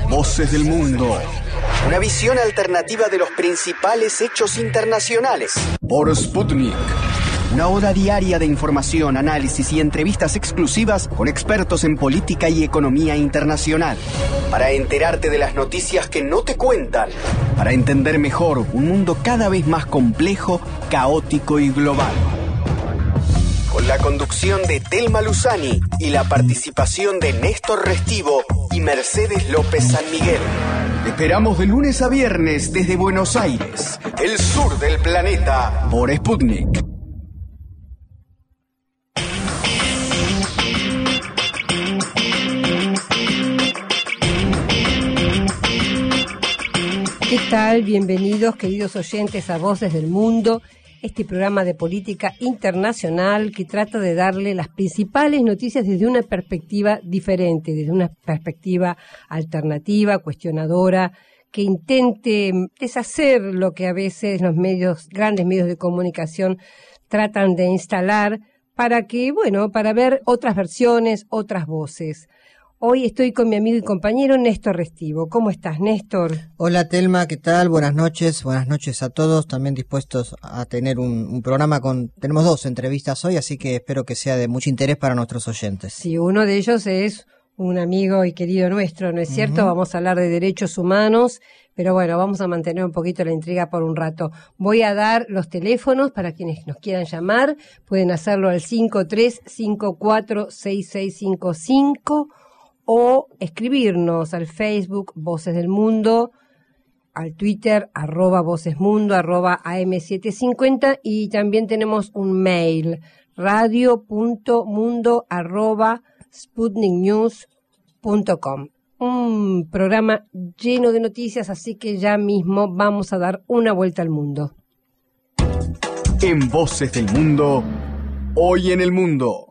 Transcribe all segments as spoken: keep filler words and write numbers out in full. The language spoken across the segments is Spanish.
Voces del Mundo. Una visión alternativa de los principales hechos internacionales. Por Sputnik. Una hora diaria de información, análisis y entrevistas exclusivas con expertos en política y economía internacional. Para enterarte de las noticias que no te cuentan. Para entender mejor un mundo cada vez más complejo, caótico y global. Con la conducción de Telma Luzani y la participación de Néstor Restivo y Mercedes López San Miguel. Esperamos de lunes a viernes desde Buenos Aires, el sur del planeta, por Sputnik. ¿Qué tal? Bienvenidos, queridos oyentes, a Voces del Mundo, este programa de política internacional que trata de darle las principales noticias desde una perspectiva diferente, desde una perspectiva alternativa, cuestionadora, que intente deshacer lo que a veces los medios, grandes medios de comunicación tratan de instalar para que, bueno, para ver otras versiones, otras voces. Hoy estoy con mi amigo y compañero Néstor Restivo. ¿Cómo estás, Néstor? Hola, Telma, ¿qué tal? Buenas noches, buenas noches a todos. También dispuestos a tener un, un programa con... Tenemos dos entrevistas hoy, así que espero que sea de mucho interés para nuestros oyentes. Sí, uno de ellos es un amigo y querido nuestro, ¿no es cierto? Uh-huh. Vamos a hablar de derechos humanos, pero bueno, vamos a mantener un poquito la intriga por un rato. Voy a dar los teléfonos para quienes nos quieran llamar. Pueden hacerlo al cinco tres cinco cuatro seis seis cinco cinco o escribirnos al Facebook Voces del Mundo, al Twitter arroba vocesmundo, arroba A M setecientos cincuenta, y también tenemos un mail, radio punto mundo arroba sputnik news punto com. Un programa lleno de noticias, así que ya mismo vamos a dar una vuelta al mundo. En Voces del Mundo, hoy en el mundo.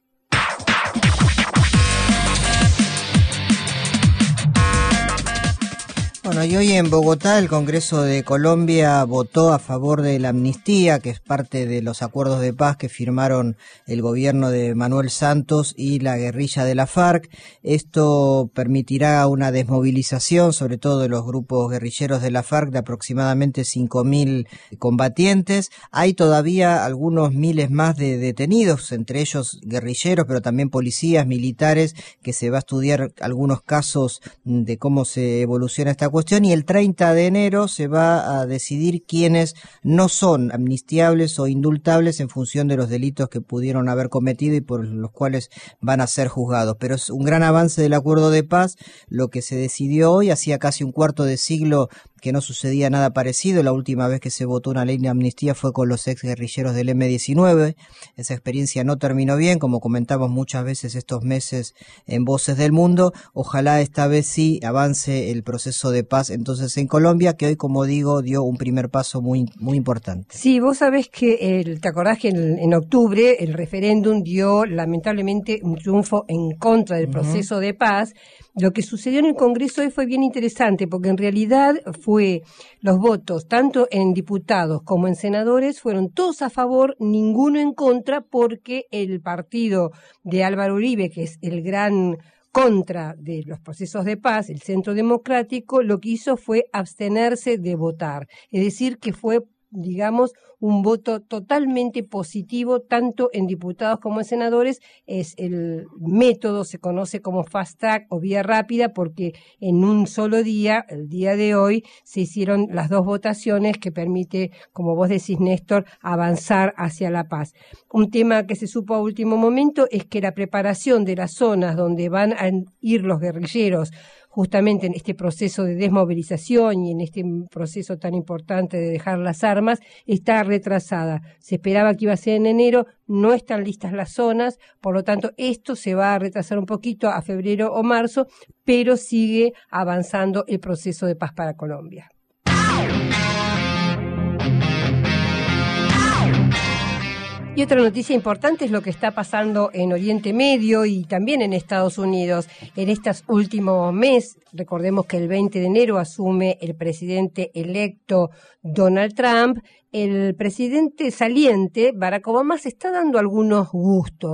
Bueno, y hoy en Bogotá el Congreso de Colombia votó a favor de la amnistía, que es parte de los acuerdos de paz que firmaron el gobierno de Manuel Santos y la guerrilla de la FARC. Esto permitirá una desmovilización, sobre todo de los grupos guerrilleros de la FARC, de aproximadamente cinco mil combatientes. Hay todavía algunos miles más de detenidos, entre ellos guerrilleros, pero también policías, militares, que se va a estudiar algunos casos de cómo se evoluciona esta cuestión, y el treinta de enero se va a decidir quiénes no son amnistiables o indultables en función de los delitos que pudieron haber cometido y por los cuales van a ser juzgados. Pero es un gran avance del acuerdo de paz lo que se decidió hoy. Hacía casi un cuarto de siglo que no sucedía nada parecido. La última vez que se votó una ley de amnistía fue con los ex guerrilleros del eme diecinueve. Esa experiencia no terminó bien, como comentamos muchas veces estos meses en Voces del Mundo. Ojalá esta vez sí avance el proceso de paz entonces en Colombia, que hoy, como digo, dio un primer paso muy muy importante. Sí, vos sabés que, el, ¿te acordás que en, en octubre el referéndum dio lamentablemente un triunfo en contra del uh-huh. proceso de paz? Lo que sucedió en el Congreso hoy fue bien interesante, porque en realidad fue los votos, tanto en diputados como en senadores, fueron todos a favor, ninguno en contra, porque el partido de Álvaro Uribe, que es el gran contra de los procesos de paz, el Centro Democrático, lo que hizo fue abstenerse de votar. Es decir, que fue, digamos, un voto totalmente positivo, tanto en diputados como en senadores. Es el método, se conoce como fast track o vía rápida, porque en un solo día, el día de hoy, se hicieron las dos votaciones que permite, como vos decís, Néstor, avanzar hacia la paz. Un tema que se supo a último momento es que la preparación de las zonas donde van a ir los guerrilleros justamente en este proceso de desmovilización y en este proceso tan importante de dejar las armas, está retrasada. Se esperaba que iba a ser en enero, no están listas las zonas, por lo tanto esto se va a retrasar un poquito a febrero o marzo, pero sigue avanzando el proceso de paz para Colombia. Y otra noticia importante es lo que está pasando en Oriente Medio y también en Estados Unidos. En estos últimos meses, recordemos que el veinte de enero asume el presidente electo Donald Trump. El presidente saliente, Barack Obama, se está dando algunos gustos.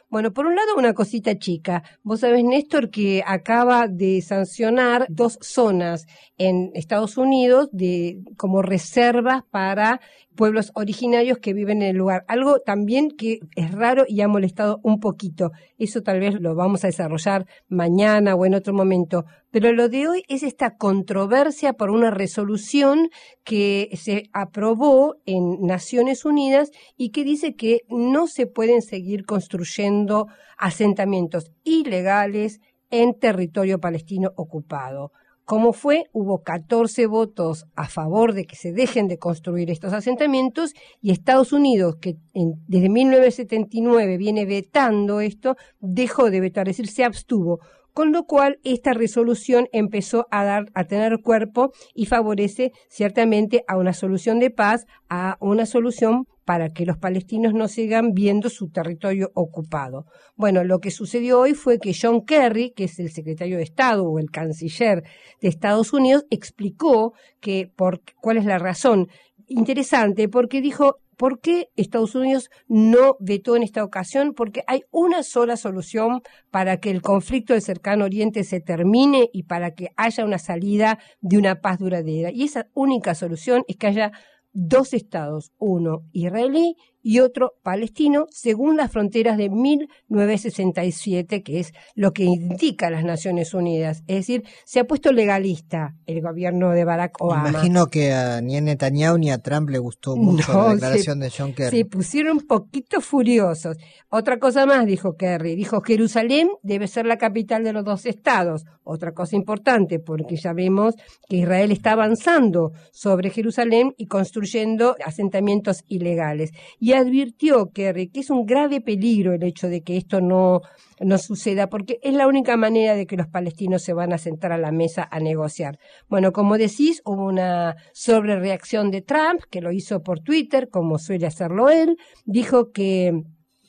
Bueno, por un lado, una cosita chica. Vos sabés, Néstor, que acaba de sancionar dos zonas en Estados Unidos de como reservas para pueblos originarios que viven en el lugar. Algo también que es raro y ha molestado un poquito. Eso tal vez lo vamos a desarrollar mañana o en otro momento. Pero lo de hoy es esta controversia por una resolución que se aprobó en Naciones Unidas y que dice que no se pueden seguir construyendo asentamientos ilegales en territorio palestino ocupado. ¿Cómo fue? Hubo catorce votos a favor de que se dejen de construir estos asentamientos y Estados Unidos, que en, desde mil novecientos setenta y nueve viene vetando esto, dejó de vetar, es decir, se abstuvo. Con lo cual, esta resolución empezó a dar, a tener cuerpo y favorece ciertamente a una solución de paz, a una solución para que los palestinos no sigan viendo su territorio ocupado. Bueno, lo que sucedió hoy fue que John Kerry, que es el secretario de Estado o el canciller de Estados Unidos, explicó que por cuál es la razón. Interesante, porque dijo, ¿por qué Estados Unidos no vetó en esta ocasión? Porque hay una sola solución para que el conflicto del Cercano Oriente se termine y para que haya una salida de una paz duradera. Y esa única solución es que haya dos estados, uno israelí y otro palestino, según las fronteras de mil novecientos sesenta y siete, que es lo que indica las Naciones Unidas. Es decir, se ha puesto legalista el gobierno de Barack Obama. Imagino que a, ni a Netanyahu ni a Trump le gustó mucho no, la declaración se, de John Kerry. Se pusieron un poquito furiosos. Otra cosa más dijo Kerry, dijo Jerusalén debe ser la capital de los dos estados. Otra cosa importante, porque ya vemos que Israel está avanzando sobre Jerusalén y construyendo asentamientos ilegales. Y advirtió Kerry que es un grave peligro el hecho de que esto no, no suceda, porque es la única manera de que los palestinos se van a sentar a la mesa a negociar. Bueno, como decís, hubo una sobrereacción de Trump, que lo hizo por Twitter, como suele hacerlo él. Dijo que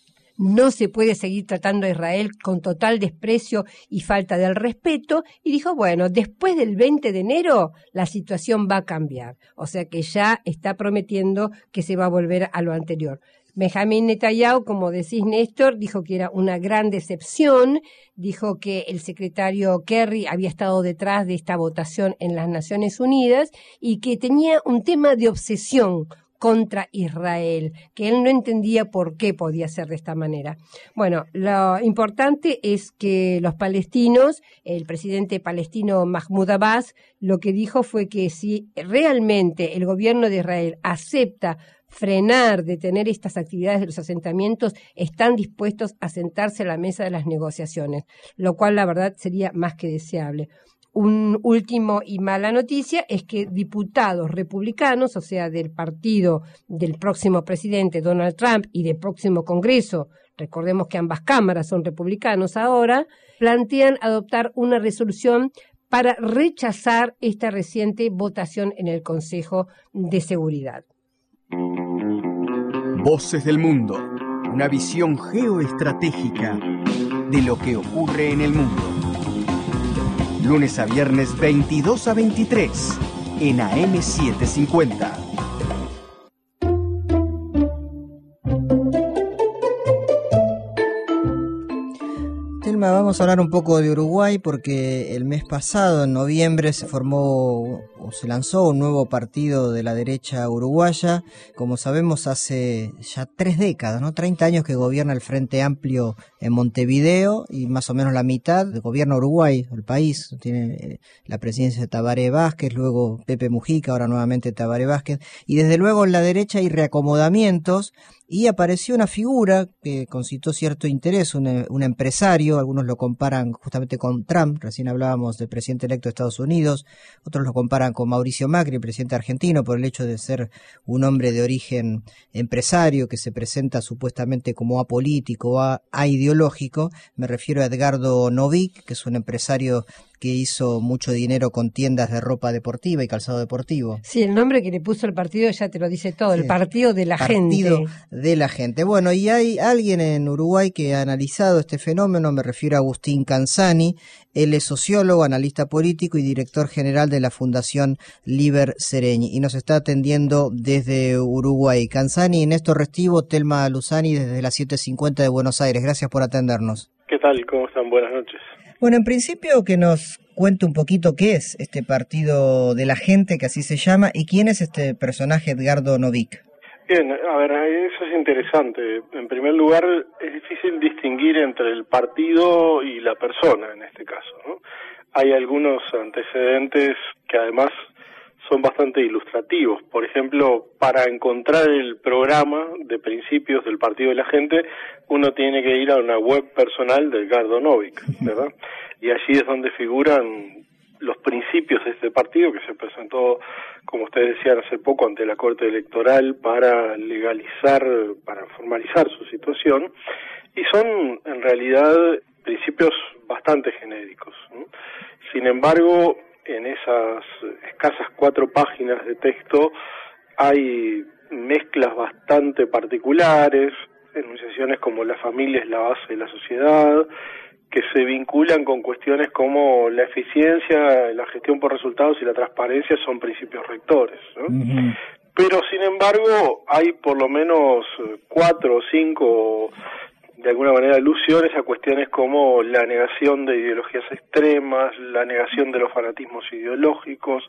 no se puede seguir tratando a Israel con total desprecio y falta del respeto, y dijo, bueno, después del veinte de enero la situación va a cambiar. O sea que ya está prometiendo que se va a volver a lo anterior. Benjamín Netanyahu, como decís, Néstor, dijo que era una gran decepción, dijo que el secretario Kerry había estado detrás de esta votación en las Naciones Unidas y que tenía un tema de obsesión contra Israel, que él no entendía por qué podía ser de esta manera. Bueno, lo importante es que los palestinos, el presidente palestino Mahmoud Abbas, lo que dijo fue que si realmente el gobierno de Israel acepta frenar, detener estas actividades de los asentamientos, están dispuestos a sentarse a la mesa de las negociaciones, lo cual la verdad sería más que deseable. Un último y mala noticia es que diputados republicanos, o sea, del partido del próximo presidente Donald Trump y del próximo Congreso, recordemos que ambas cámaras son republicanos ahora, plantean adoptar una resolución para rechazar esta reciente votación en el Consejo de Seguridad. Voces del mundo, una visión geoestratégica de lo que ocurre en el mundo. Lunes a viernes veintidós a veintitrés en A M setecientos cincuenta. Telma, vamos a hablar un poco de Uruguay porque el mes pasado, en noviembre, se formó o se lanzó un nuevo partido de la derecha uruguaya. Como sabemos, hace ya tres décadas, ¿no? treinta años que gobierna el Frente Amplio en Montevideo y más o menos la mitad gobierna Uruguay, el país. Tiene la presidencia de Tabaré Vázquez, luego Pepe Mujica, ahora nuevamente Tabaré Vázquez. Y desde luego en la derecha hay reacomodamientos y apareció una figura que concitó cierto interés, un, un empresario, algunos lo comparan justamente con Trump, recién hablábamos del presidente electo de Estados Unidos, otros lo comparan con Mauricio Macri, el presidente argentino, por el hecho de ser un hombre de origen empresario que se presenta supuestamente como apolítico o a, a ideológico. Me refiero a Edgardo Novick, que es un empresario que hizo mucho dinero con tiendas de ropa deportiva y calzado deportivo. Sí, el nombre que le puso el partido ya te lo dice todo, Sí. el partido de la Partido gente. de la gente. Bueno, y hay alguien en Uruguay que ha analizado este fenómeno, me refiero a Agustín Canzani. Él es sociólogo, analista político y director general de la Fundación Liber Seregni, y nos está atendiendo desde Uruguay. Canzani, Néstor Restivo, Telma Luzani, desde las siete cincuenta de Buenos Aires. Gracias por atendernos. ¿Qué tal? ¿Cómo están? Buenas noches. Bueno, en principio que nos cuente un poquito qué es este partido de la gente, que así se llama, y quién es este personaje Edgardo Novick. Bien, a ver, eso es interesante. En primer lugar, es difícil distinguir entre el partido y la persona en este caso, ¿no? Hay algunos antecedentes que además son bastante ilustrativos. Por ejemplo, para encontrar el programa de principios del Partido de la Gente, uno tiene que ir a una web personal de Edgardo Novick, ¿verdad? Y allí es donde figuran los principios de este partido, que se presentó, como ustedes decían hace poco, ante la Corte Electoral para legalizar, para formalizar su situación, y son en realidad principios bastante genéricos, ¿no? Sin embargo, en esas escasas cuatro páginas de texto hay mezclas bastante particulares, enunciaciones como la familia es la base de la sociedad, que se vinculan con cuestiones como la eficiencia, la gestión por resultados y la transparencia son principios rectores, ¿no? Uh-huh. Pero, sin embargo, hay por lo menos cuatro o cinco, de alguna manera, alusiones a cuestiones como la negación de ideologías extremas, la negación de los fanatismos ideológicos,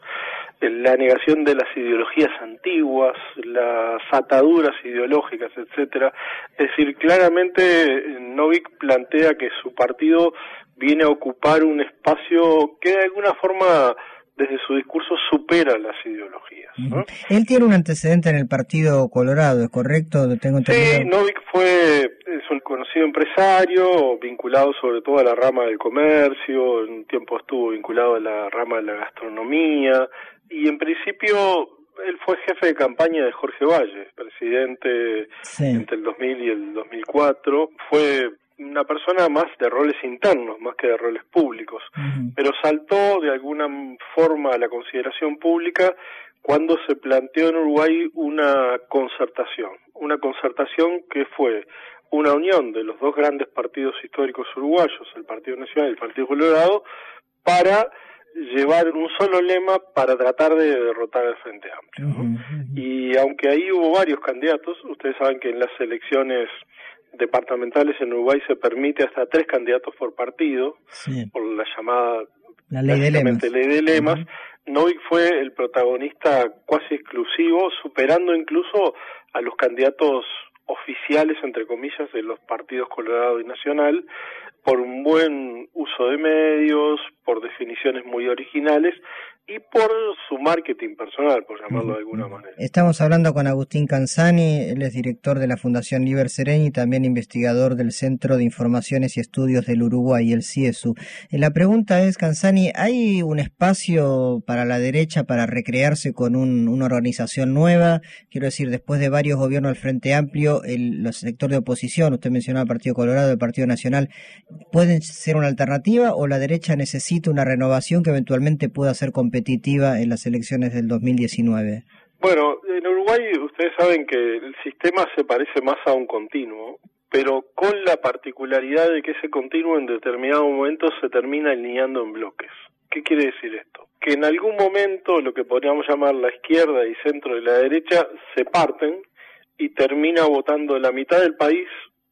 la negación de las ideologías antiguas, las ataduras ideológicas, etcétera. Es decir, claramente Novick plantea que su partido viene a ocupar un espacio que de alguna forma desde su discurso supera las ideologías, ¿no? Él tiene un antecedente en el Partido Colorado, ¿es correcto? Tengo entendido. Sí, Novick fue, es un conocido empresario, vinculado sobre todo a la rama del comercio, en un tiempo estuvo vinculado a la rama de la gastronomía, y en principio él fue jefe de campaña de Jorge Valle, presidente sí. entre el dos mil y el dos mil cuatro, fue una persona más de roles internos, más que de roles públicos, uh-huh. pero saltó de alguna forma a la consideración pública cuando se planteó en Uruguay una concertación, una concertación que fue una unión de los dos grandes partidos históricos uruguayos, el Partido Nacional y el Partido Colorado, para llevar un solo lema para tratar de derrotar al Frente Amplio, ¿no? Uh-huh. Y aunque ahí hubo varios candidatos, ustedes saben que en las elecciones departamentales en Uruguay se permite hasta tres candidatos por partido, sí. por la llamada la ley de lemas. Ley de lemas. Uh-huh. Novick fue el protagonista casi exclusivo, superando incluso a los candidatos oficiales, entre comillas, de los partidos Colorado y Nacional, por un buen uso de medios, por definiciones muy originales y por su marketing personal, por llamarlo de alguna manera. Estamos hablando con Agustín Canzani, él es director de la Fundación Liber Seregni y también investigador del Centro de Informaciones y Estudios del Uruguay, el CIESU. La pregunta es, Canzani, ¿hay un espacio para la derecha para recrearse con un, una organización nueva? Quiero decir, después de varios gobiernos del Frente Amplio, el, los sectores de oposición, usted mencionaba el Partido Colorado, el Partido Nacional, ¿pueden ser una alternativa o la derecha necesita una renovación que eventualmente pueda ser competitiva en las elecciones del dos mil diecinueve? Bueno, en Uruguay ustedes saben que el sistema se parece más a un continuo, pero con la particularidad de que ese continuo en determinado momento se termina alineando en bloques. ¿Qué quiere decir esto? Que en algún momento lo que podríamos llamar la izquierda y centro de la derecha se parten y termina votando la mitad del país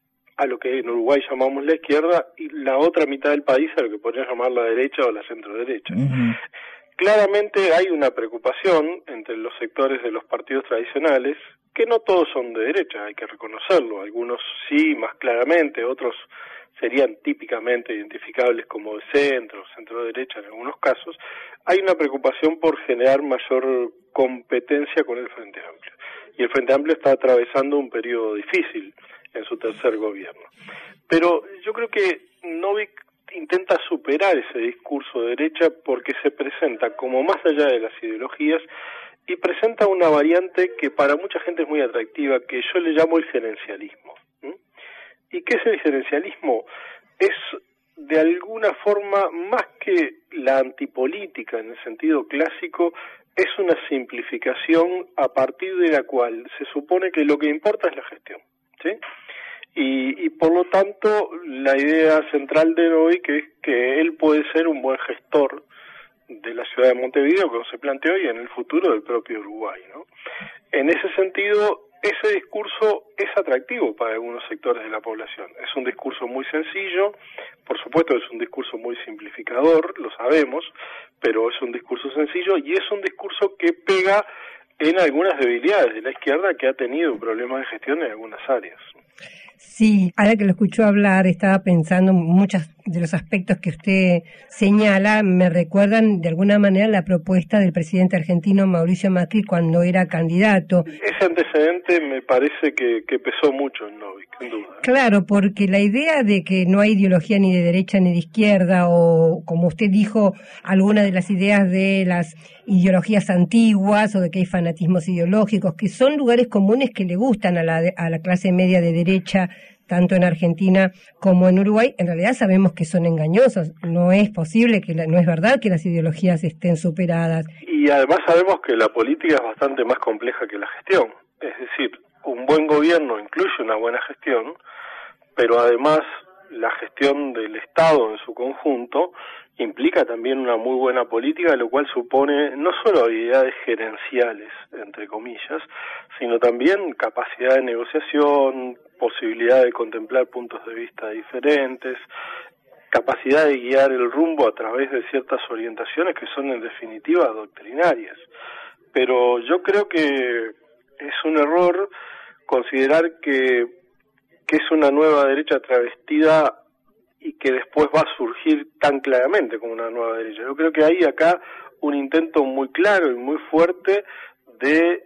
a lo que en Uruguay llamamos la izquierda y la otra mitad del país a lo que podríamos llamar la derecha o la centro-derecha. Uh-huh. Claramente hay una preocupación entre los sectores de los partidos tradicionales, que no todos son de derecha, hay que reconocerlo, algunos sí más claramente, otros serían típicamente identificables como de centro, centro-derecha en algunos casos. Hay una preocupación por generar mayor competencia con el Frente Amplio, y el Frente Amplio está atravesando un periodo difícil en su tercer gobierno. Pero yo creo que Novick intenta superar ese discurso de derecha porque se presenta como más allá de las ideologías y presenta una variante que para mucha gente es muy atractiva, que yo le llamo el gerencialismo. ¿Mm? ¿Y qué es el gerencialismo? Es de alguna forma, más que la antipolítica en el sentido clásico, es una simplificación a partir de la cual se supone que lo que importa es la gestión, ¿sí? Y, y por lo tanto, la idea central de Novi que es que él puede ser un buen gestor de la ciudad de Montevideo, como se planteó, y en el futuro del propio Uruguay, ¿no? En ese sentido, ese discurso es atractivo para algunos sectores de la población. Es un discurso muy sencillo, por supuesto es un discurso muy simplificador, lo sabemos, pero es un discurso sencillo y es un discurso que pega en algunas debilidades de la izquierda que ha tenido problemas de gestión en algunas áreas. Sí, ahora que lo escuchó hablar, estaba pensando muchos de los aspectos que usted señala, me recuerdan de alguna manera la propuesta del presidente argentino Mauricio Macri cuando era candidato. Ese antecedente me parece que, que pesó mucho en Novi, sin duda. Claro, porque la idea de que no hay ideología ni de derecha ni de izquierda, o como usted dijo, alguna de las ideas de las ideologías antiguas, o de que hay fanatismos ideológicos, que son lugares comunes que le gustan a la, a la clase media de derecha, tanto en Argentina como en Uruguay, en realidad sabemos que son engañosos. No es posible, que la, no es verdad que las ideologías estén superadas. Y además sabemos que la política es bastante más compleja que la gestión. Es decir, un buen gobierno incluye una buena gestión, pero además la gestión del Estado en su conjunto implica también una muy buena política, lo cual supone no solo habilidades gerenciales, entre comillas, sino también capacidad de negociación, posibilidad de contemplar puntos de vista diferentes, capacidad de guiar el rumbo a través de ciertas orientaciones que son en definitiva doctrinarias. Pero yo creo que es un error considerar que, que es una nueva derecha travestida y que después va a surgir tan claramente como una nueva derecha. Yo creo que hay acá un intento muy claro y muy fuerte de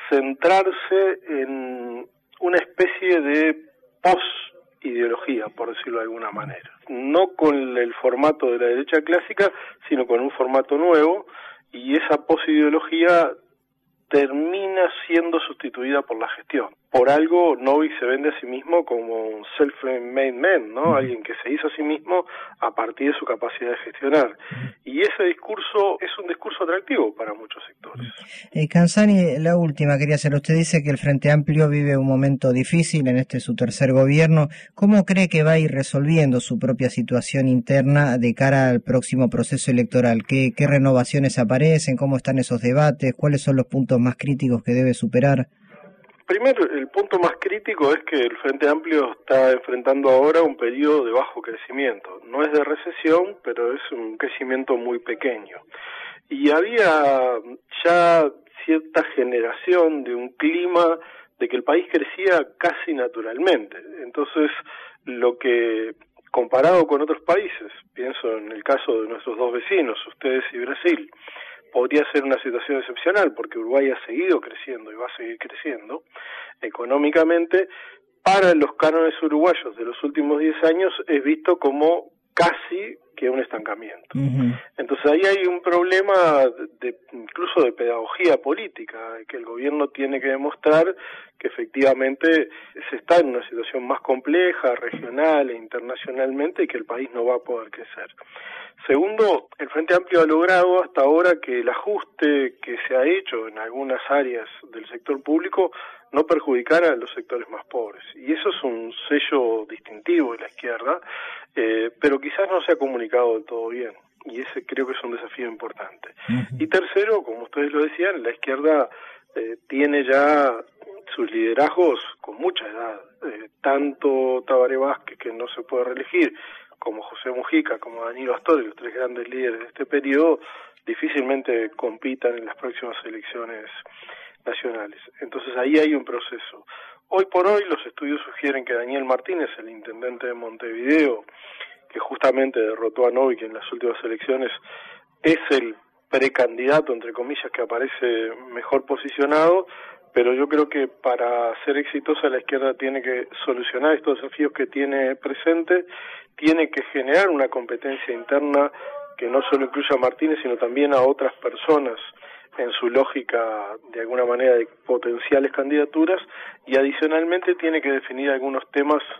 centrarse en una especie de post-ideología, por decirlo de alguna manera. No con el formato de la derecha clásica, sino con un formato nuevo, y esa post-ideología termina siendo sustituida por la gestión. Por algo, Novi se vende a sí mismo como un self-made man, ¿no? Alguien que se hizo a sí mismo a partir de su capacidad de gestionar. Y ese discurso es un discurso atractivo para muchos sectores. Eh, Canzani, la última quería hacer. Usted dice que el Frente Amplio vive un momento difícil en este su tercer gobierno. ¿Cómo cree que va a ir resolviendo su propia situación interna de cara al próximo proceso electoral? ¿Qué, qué renovaciones aparecen? ¿Cómo están esos debates? ¿Cuáles son los puntos más críticos que debe superar? Primero, el punto más crítico es que el Frente Amplio está enfrentando ahora un periodo de bajo crecimiento. No es de recesión, pero es un crecimiento muy pequeño. Y había ya cierta generación de un clima de que el país crecía casi naturalmente. Entonces, lo que, comparado con otros países, pienso en el caso de nuestros dos vecinos, ustedes y Brasil, podría ser una situación excepcional porque Uruguay ha seguido creciendo y va a seguir creciendo económicamente. Para los cánones uruguayos de los últimos diez años es visto como casi que un estancamiento. Uh-huh. Entonces ahí hay un problema de, incluso de pedagogía política, que el gobierno tiene que demostrar que efectivamente se está en una situación más compleja, regional e internacionalmente, y que el país no va a poder crecer. Segundo, el Frente Amplio ha logrado hasta ahora que el ajuste que se ha hecho en algunas áreas del sector público no perjudicara a los sectores más pobres. Y eso es un sello distintivo de la izquierda, eh, pero quizás no se ha comunicado del todo bien. Y ese creo que es un desafío importante. Uh-huh. Y tercero, como ustedes lo decían, la izquierda eh, tiene ya sus liderazgos con mucha edad. Eh, tanto Tabaré Vázquez, que no se puede reelegir, como José Mujica, como Danilo Astori, los tres grandes líderes de este periodo, difícilmente compitan en las próximas elecciones nacionales. Entonces ahí hay un proceso. Hoy por hoy los estudios sugieren que Daniel Martínez, el intendente de Montevideo, que justamente derrotó a Novi en las últimas elecciones, es el precandidato, entre comillas, que aparece mejor posicionado, pero yo creo que para ser exitosa la izquierda tiene que solucionar estos desafíos que tiene presente, tiene que generar una competencia interna que no solo incluya a Martínez, sino también a otras personas en su lógica, de alguna manera, de potenciales candidaturas, y adicionalmente tiene que definir algunos temas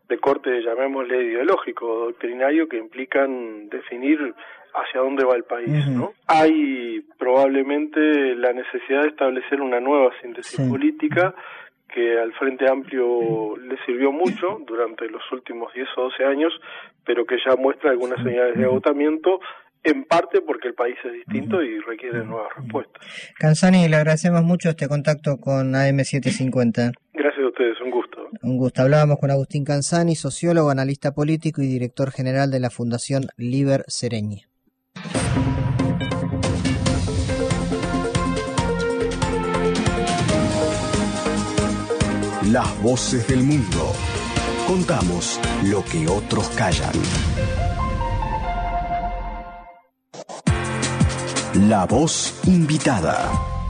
de corte, llamémosle ideológico, doctrinario, que implican definir hacia dónde va el país, uh-huh. ¿no? Hay probablemente la necesidad de establecer una nueva síntesis sí. política que al Frente Amplio le sirvió mucho durante los últimos diez o doce años, pero que ya muestra algunas señales de agotamiento, en parte porque el país es distinto y requiere nuevas respuestas. Canzani, le agradecemos mucho este contacto con A M setecientos cincuenta. Gracias a ustedes, un gusto. Un gusto. Hablábamos con Agustín Canzani, sociólogo, analista político y director general de la Fundación Liber Seregni. Las voces del mundo. Contamos lo que otros callan. La voz invitada.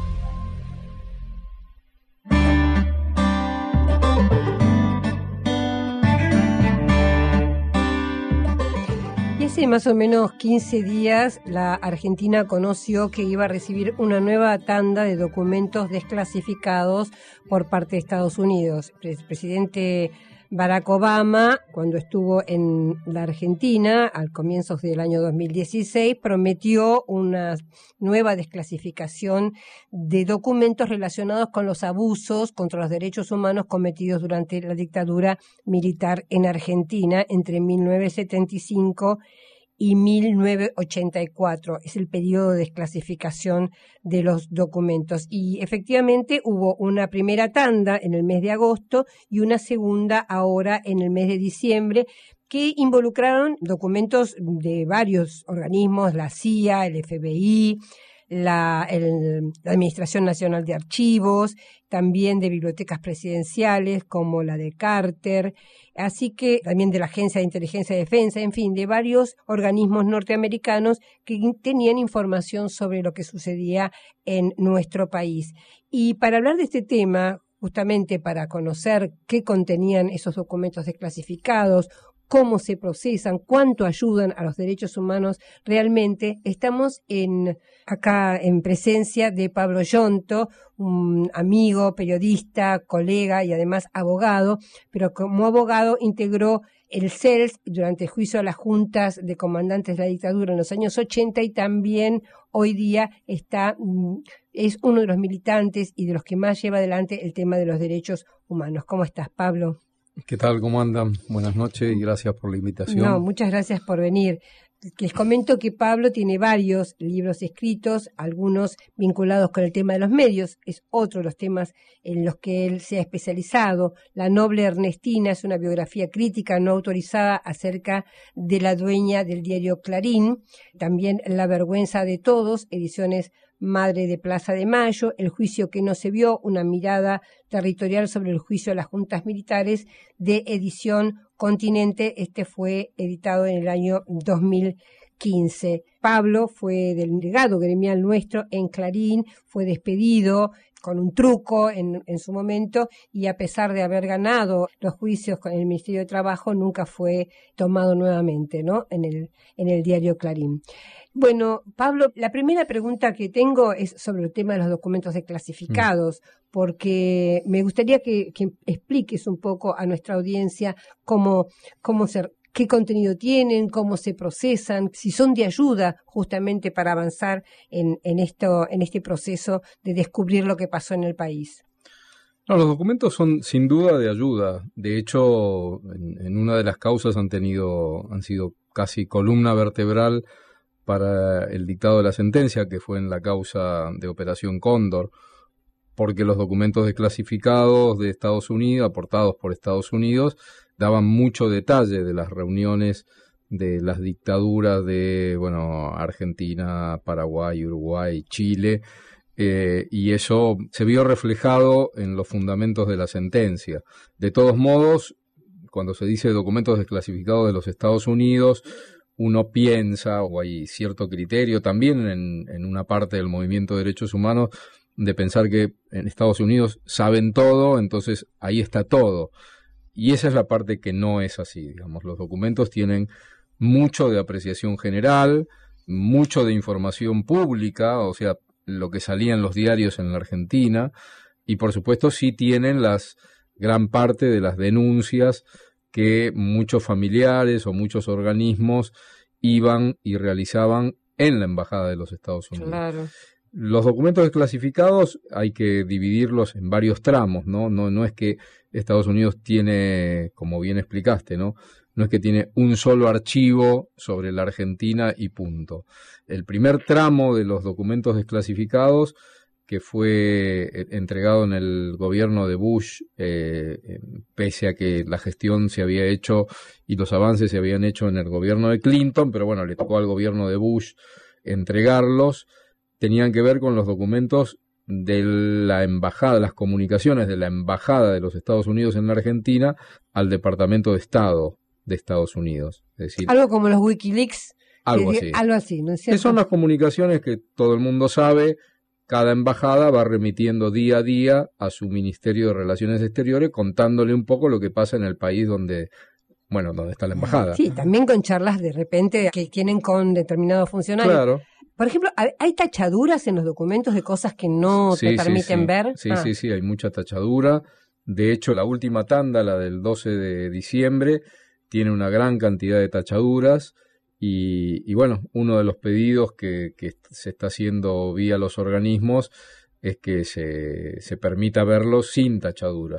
Y hace más o menos quince días la Argentina conoció que iba a recibir una nueva tanda de documentos desclasificados por parte de Estados Unidos. El presidente Barack Obama, cuando estuvo en la Argentina al comienzos del año dos mil dieciséis, prometió una nueva desclasificación de documentos relacionados con los abusos contra los derechos humanos cometidos durante la dictadura militar en Argentina entre mil novecientos setenta y cinco y mil novecientos ochenta y cuatro. Es el periodo de desclasificación de los documentos. Y efectivamente hubo una primera tanda en el mes de agosto y una segunda ahora en el mes de diciembre, que involucraron documentos de varios organismos, la C I A, el F B I, La, el, la Administración Nacional de Archivos, también de bibliotecas presidenciales como la de Carter, así que también de la Agencia de Inteligencia y Defensa, en fin, de varios organismos norteamericanos que tenían información sobre lo que sucedía en nuestro país. Y para hablar de este tema, justamente para conocer qué contenían esos documentos desclasificados, cómo se procesan, cuánto ayudan a los derechos humanos realmente, estamos en acá en presencia de Pablo Yonto, un amigo, periodista, colega y además abogado, pero como abogado integró el C E L S durante el juicio a las juntas de comandantes de la dictadura en los años ochenta y también hoy día está, es uno de los militantes y de los que más lleva adelante el tema de los derechos humanos. ¿Cómo estás, Pablo? ¿Qué tal? ¿Cómo andan? Buenas noches y gracias por la invitación. No, muchas gracias por venir. Les comento que Pablo tiene varios libros escritos, algunos vinculados con el tema de los medios, es otro de los temas en los que él se ha especializado. La noble Ernestina es una biografía crítica no autorizada acerca de la dueña del diario Clarín. También La vergüenza de todos, ediciones Madre de Plaza de Mayo, El juicio que no se vio, una mirada territorial sobre el juicio a las juntas militares, de edición Continente. Este fue editado en el año dos mil quince. Pablo fue delegado gremial nuestro en Clarín, fue despedido con un truco en, en su momento, y a pesar de haber ganado los juicios con el Ministerio de Trabajo, nunca fue tomado nuevamente, ¿no?, en el, en el diario Clarín. Bueno, Pablo, la primera pregunta que tengo es sobre el tema de los documentos desclasificados, mm. porque me gustaría que, que expliques un poco a nuestra audiencia cómo, cómo se, qué contenido tienen, cómo se procesan, si son de ayuda justamente para avanzar en, en, esto, en este proceso de descubrir lo que pasó en el país. No, los documentos son sin duda de ayuda. De hecho, en, en una de las causas han tenido, han sido casi columna vertebral para el dictado de la sentencia, que fue en la causa de Operación Cóndor, porque los documentos desclasificados de Estados Unidos, aportados por Estados Unidos, daban mucho detalle de las reuniones de las dictaduras de, bueno, Argentina, Paraguay, Uruguay, Chile, eh, y eso se vio reflejado en los fundamentos de la sentencia. De todos modos, cuando se dice documentos desclasificados de los Estados Unidos, uno piensa, o hay cierto criterio también en, en una parte del movimiento de derechos humanos, de pensar que en Estados Unidos saben todo, entonces ahí está todo. Y esa es la parte que no es así, digamos. Los documentos tienen mucho de apreciación general, mucho de información pública, o sea, lo que salía en los diarios en la Argentina, y por supuesto sí tienen las gran parte de las denuncias que muchos familiares o muchos organismos iban y realizaban en la Embajada de los Estados Unidos. Claro. Los documentos desclasificados hay que dividirlos en varios tramos, ¿no? No, no es que Estados Unidos tiene, como bien explicaste, ¿no? No es que tiene un solo archivo sobre la Argentina y punto. El primer tramo de los documentos desclasificados, que fue entregado en el gobierno de Bush, eh, pese a que la gestión se había hecho y los avances se habían hecho en el gobierno de Clinton, pero bueno, le tocó al gobierno de Bush entregarlos, tenían que ver con los documentos de la embajada, las comunicaciones de la embajada de los Estados Unidos en la Argentina al Departamento de Estado de Estados Unidos. Es decir, algo como los Wikileaks. Algo que, así. Algo así, ¿no es cierto? Que son las comunicaciones que todo el mundo sabe. Cada embajada va remitiendo día a día a su Ministerio de Relaciones Exteriores contándole un poco lo que pasa en el país donde, bueno, donde está la embajada. Sí, también con charlas de repente que tienen con determinados funcionarios. Claro. Por ejemplo, ¿hay tachaduras en los documentos de cosas que no sí, te permiten sí, sí. ver? Sí, ah. sí, sí, hay mucha tachadura. De hecho, la última tanda, la del doce de diciembre, tiene una gran cantidad de tachaduras. Y, y bueno, uno de los pedidos que, que se está haciendo vía los organismos es que se, se permita verlos sin tachaduras.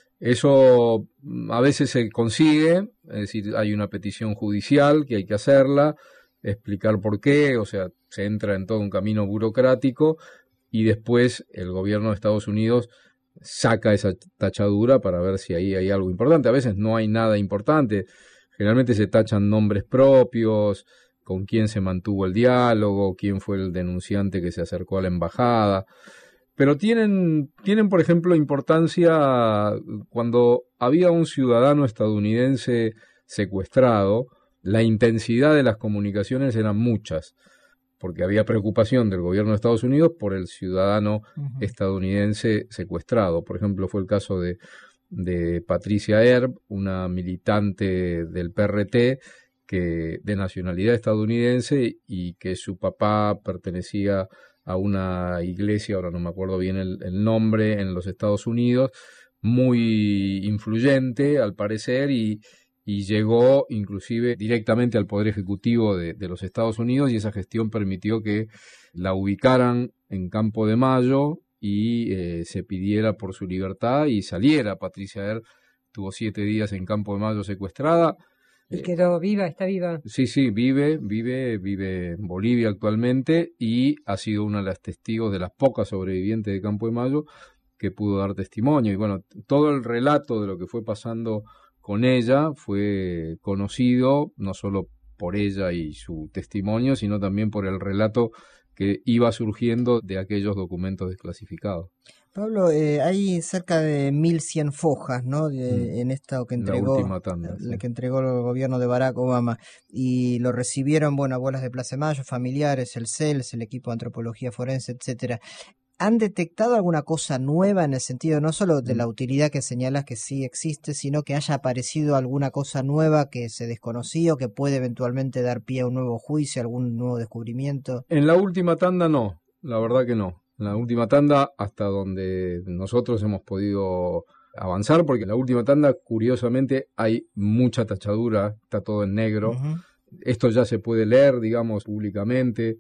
Eso a veces se consigue, es decir, hay una petición judicial que hay que hacerla, explicar por qué, o sea, se entra en todo un camino burocrático y después el gobierno de Estados Unidos saca esa tachadura para ver si ahí hay algo importante. A veces no hay nada importante. Generalmente se tachan nombres propios, con quién se mantuvo el diálogo, quién fue el denunciante que se acercó a la embajada. Pero tienen, tienen, por ejemplo, importancia cuando había un ciudadano estadounidense secuestrado, la intensidad de las comunicaciones eran muchas, porque había preocupación del gobierno de Estados Unidos por el ciudadano uh-huh. estadounidense secuestrado. Por ejemplo, fue el caso de... de Patricia Erb, una militante del P R T que de nacionalidad estadounidense y que su papá pertenecía a una iglesia, ahora no me acuerdo bien el, el nombre, en los Estados Unidos, muy influyente al parecer y, y llegó inclusive directamente al Poder Ejecutivo de, de los Estados Unidos y esa gestión permitió que la ubicaran en Campo de Mayo y eh, se pidiera por su libertad y saliera. Patricia Erb tuvo siete días en Campo de Mayo secuestrada. Y quedó viva, está viva. Sí, sí, vive, vive, vive en Bolivia actualmente y ha sido una de las testigos de las pocas sobrevivientes de Campo de Mayo que pudo dar testimonio. Y bueno, todo el relato de lo que fue pasando con ella fue conocido no solo por ella y su testimonio, sino también por el relato que iba surgiendo de aquellos documentos desclasificados. Pablo, eh, hay cerca de mil cien fojas, ¿no? De, mm. En esto que entregó, la última tanda, la sí. que entregó el gobierno de Barack Obama y lo recibieron, bueno, abuelas de Plaza de Mayo, familiares, el C E L S, el equipo de antropología forense, etcétera. ¿Han detectado alguna cosa nueva en el sentido no solo de la utilidad que señalas que sí existe, sino que haya aparecido alguna cosa nueva que se desconocía o que puede eventualmente dar pie a un nuevo juicio, algún nuevo descubrimiento? En la última tanda no, la verdad que no. En la última tanda hasta donde nosotros hemos podido avanzar, porque en la última tanda curiosamente hay mucha tachadura, está todo en negro. Uh-huh. Esto ya se puede leer, digamos, públicamente.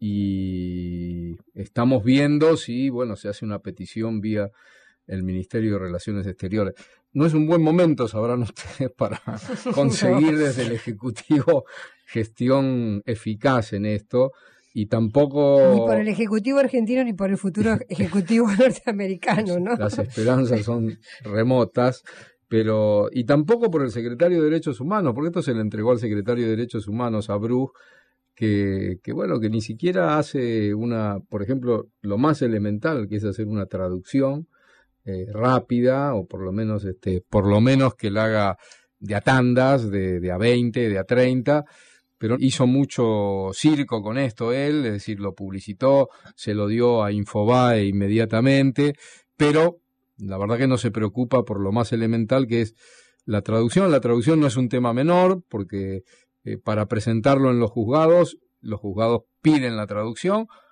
Y estamos viendo si, bueno, se hace una petición vía el Ministerio de Relaciones Exteriores. No es un buen momento, sabrán ustedes, para conseguir no. desde el Ejecutivo gestión eficaz en esto, y tampoco... Ni por el Ejecutivo argentino ni por el futuro Ejecutivo norteamericano, ¿no? Las esperanzas son remotas, pero... Y tampoco por el Secretario de Derechos Humanos, porque esto se le entregó al Secretario de Derechos Humanos, a Bruch, Que, que bueno, que ni siquiera hace una, por ejemplo, lo más elemental, que es hacer una traducción eh, rápida, o por lo menos este, por lo menos que la haga de a tandas, de, de a veinte, de a treinta, pero hizo mucho circo con esto él, es decir, lo publicitó, se lo dio a Infobae inmediatamente, pero la verdad que no se preocupa por lo más elemental, que es la traducción. La traducción no es un tema menor, porque Eh, para presentarlo en los juzgados, los juzgados piden la traducción,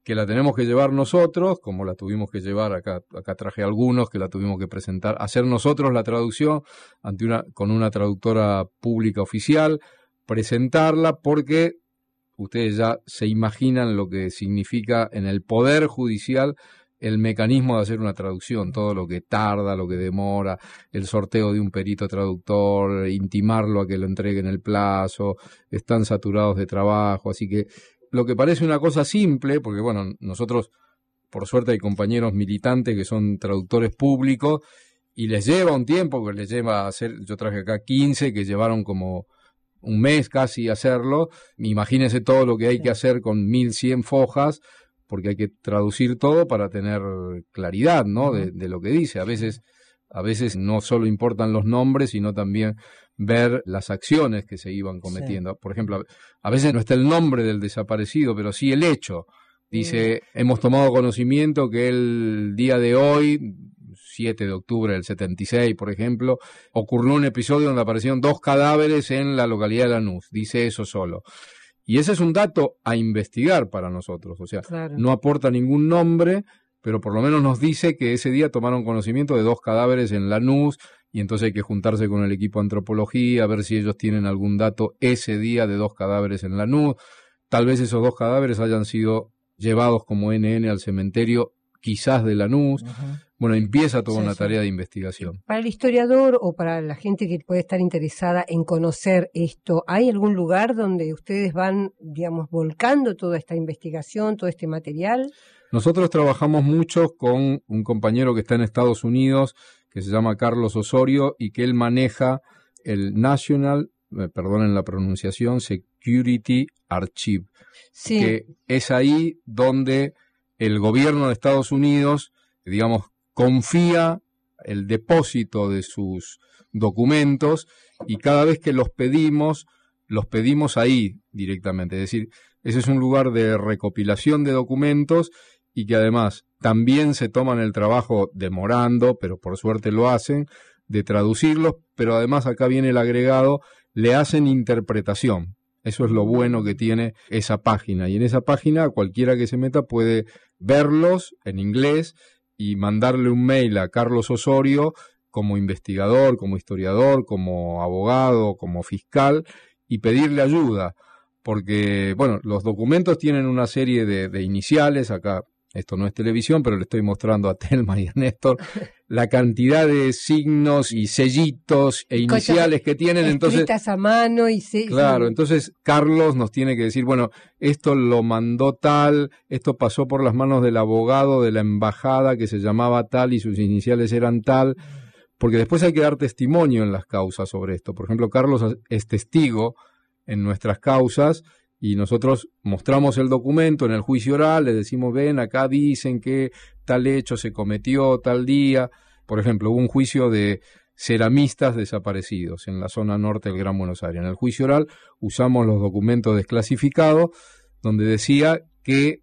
que la tenemos que llevar nosotros, como la tuvimos que llevar, acá acá traje algunos, que la tuvimos que presentar, hacer nosotros la traducción ante una con una traductora pública oficial, presentarla, porque ustedes ya se imaginan lo que significa en el Poder Judicial el mecanismo de hacer una traducción, todo lo que tarda, lo que demora, el sorteo de un perito traductor, intimarlo a que lo entregue en el plazo, están saturados de trabajo, así que lo que parece una cosa simple, porque bueno, nosotros por suerte hay compañeros militantes que son traductores públicos y les lleva un tiempo, que les lleva a hacer, yo traje acá quince que llevaron como un mes casi hacerlo, imagínense todo lo que hay que hacer con mil cien fojas, porque hay que traducir todo para tener claridad, ¿no? De, de lo que dice. A veces, a veces no solo importan los nombres, sino también ver las acciones que se iban cometiendo. Sí. Por ejemplo, a veces no está el nombre del desaparecido, pero sí el hecho. Dice, sí. Hemos tomado conocimiento que el día de hoy, siete de octubre del setenta y seis, por ejemplo, ocurrió un episodio donde aparecieron dos cadáveres en la localidad de Lanús. Dice eso solo. Y ese es un dato a investigar para nosotros, o sea, claro. No aporta ningún nombre, pero por lo menos nos dice que ese día tomaron conocimiento de dos cadáveres en Lanús, y entonces hay que juntarse con el equipo de antropología, a ver si ellos tienen algún dato ese día de dos cadáveres en Lanús. Tal vez esos dos cadáveres hayan sido llevados como N N al cementerio, quizás de Lanús. Uh-huh. Bueno, empieza toda sí, una sí. tarea de investigación. Para el historiador o para la gente que puede estar interesada en conocer esto, ¿hay algún lugar donde ustedes van, digamos, volcando toda esta investigación, todo este material? Nosotros trabajamos mucho con un compañero que está en Estados Unidos, que se llama Carlos Osorio, y que él maneja el National, eh, perdonen la pronunciación, Security Archive, sí. que es ahí donde el gobierno de Estados Unidos, digamos, confía el depósito de sus documentos, y cada vez que los pedimos, los pedimos ahí directamente. Es decir, ese es un lugar de recopilación de documentos y que además también se toman el trabajo, demorando, pero por suerte lo hacen, de traducirlos, pero además acá viene el agregado, le hacen interpretación. Eso es lo bueno que tiene esa página. Y en esa página cualquiera que se meta puede verlos en inglés y mandarle un mail a Carlos Osorio como investigador, como historiador, como abogado, como fiscal, y pedirle ayuda. Porque, bueno, los documentos tienen una serie de, de iniciales. Acá, esto no es televisión, pero le estoy mostrando a Telma y a Néstor la cantidad de signos y sellitos e iniciales que tienen. Entonces, a mano y se... Claro, entonces Carlos nos tiene que decir, bueno, esto lo mandó tal, esto pasó por las manos del abogado de la embajada que se llamaba tal y sus iniciales eran tal, porque después hay que dar testimonio en las causas sobre esto. Por ejemplo, Carlos es testigo en nuestras causas, y nosotros mostramos el documento en el juicio oral, le decimos, ven, acá dicen que tal hecho se cometió tal día. Por ejemplo, hubo un juicio de ceramistas desaparecidos en la zona norte del Gran Buenos Aires. En el juicio oral usamos los documentos desclasificados, donde decía que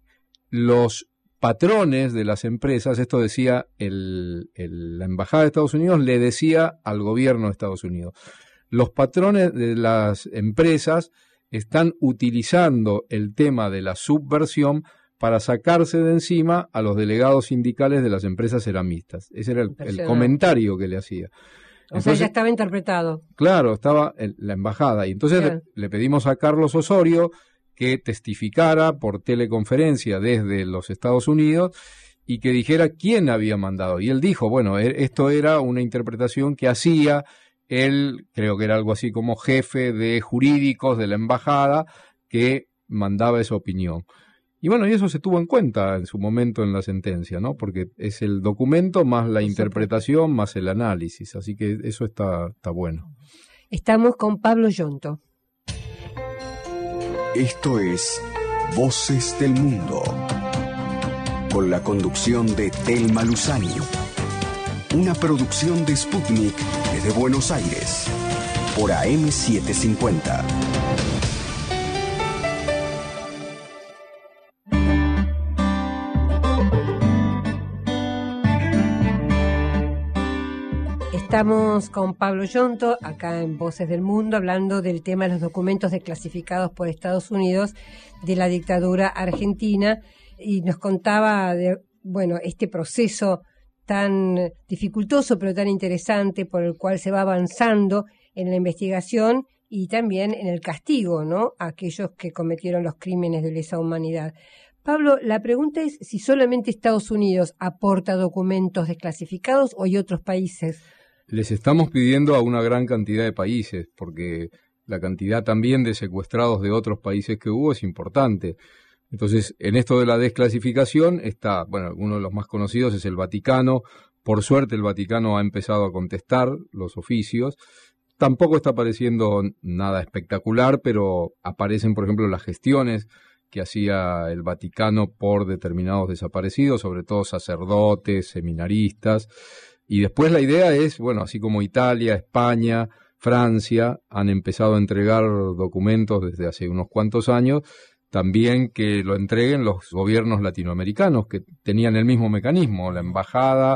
los patrones de las empresas, esto decía el, el, la Embajada de Estados Unidos, le decía al gobierno de Estados Unidos, los patrones de las empresas están utilizando el tema de la subversión para sacarse de encima a los delegados sindicales de las empresas ceramistas. Ese era el, el comentario que le hacía. O entonces, sea, ya estaba interpretado. Claro, estaba en la embajada. Y entonces claro. le, le pedimos a Carlos Osorio que testificara por teleconferencia desde los Estados Unidos y que dijera quién había mandado. Y él dijo, bueno, esto era una interpretación que hacía él, creo que era algo así como jefe de jurídicos de la embajada, que mandaba esa opinión. Y bueno, y eso se tuvo en cuenta en su momento en la sentencia, ¿no? Porque es el documento más la interpretación más el análisis, así que eso está, está bueno. Estamos con Pablo Yonto. Esto es Voces del Mundo, con la conducción de Telma Luzani. Una producción de Sputnik desde Buenos Aires, por A M setecientos cincuenta. Estamos con Pablo Yonto, acá en Voces del Mundo, hablando del tema de los documentos desclasificados por Estados Unidos de la dictadura argentina. y nos contaba de, bueno, este proceso tan dificultoso pero tan interesante por el cual se va avanzando en la investigación y también en el castigo, ¿no?, a aquellos que cometieron los crímenes de lesa humanidad. Pablo, la pregunta es si solamente Estados Unidos aporta documentos desclasificados o hay otros países. Les estamos pidiendo a una gran cantidad de países, porque la cantidad también de secuestrados de otros países que hubo es importante. Entonces, en esto de la desclasificación está, bueno, uno de los más conocidos es el Vaticano. Por suerte, el Vaticano ha empezado a contestar los oficios. Tampoco está apareciendo nada espectacular, pero aparecen, por ejemplo, las gestiones que hacía el Vaticano por determinados desaparecidos, sobre todo sacerdotes, seminaristas. Y después la idea es, bueno, así como Italia, España, Francia han empezado a entregar documentos desde hace unos cuantos años, también que lo entreguen los gobiernos latinoamericanos, que tenían el mismo mecanismo. La embajada